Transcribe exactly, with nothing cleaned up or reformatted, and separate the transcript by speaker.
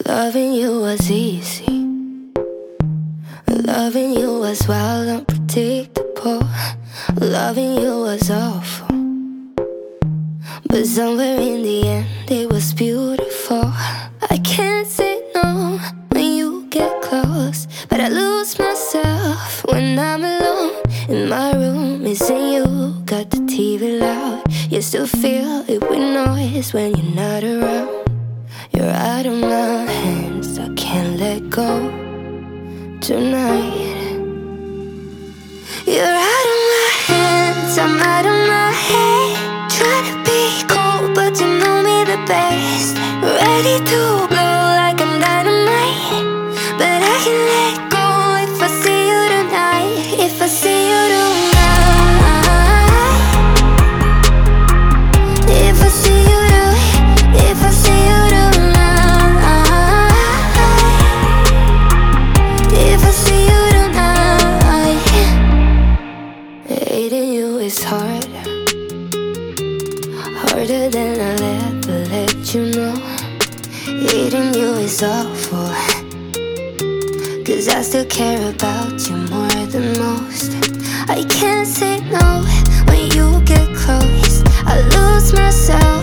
Speaker 1: Loving you was easy. Loving you was wild, unpredictable. Loving you was awful, but somewhere in the end it was beautiful. I can't say no when you get close, but I lose myself when I'm alone in my room, missing you. Got the T V loud, you still feel it with noise when you're not around. You're out of my hands, I can't let go tonight. You're out of my hands, I'm out of my head. Try to be cool, but you know me the best. Ready to blow like I'm dynamite, but I can let go if I see you tonight. If I see you tonight, if I see you tonight, if I see you tonight, if I see you tonight. Hating you is hard, harder than I'll ever let you know. Hating you is awful, cause I still care about you more than most. I can't say no when you get close, I lose myself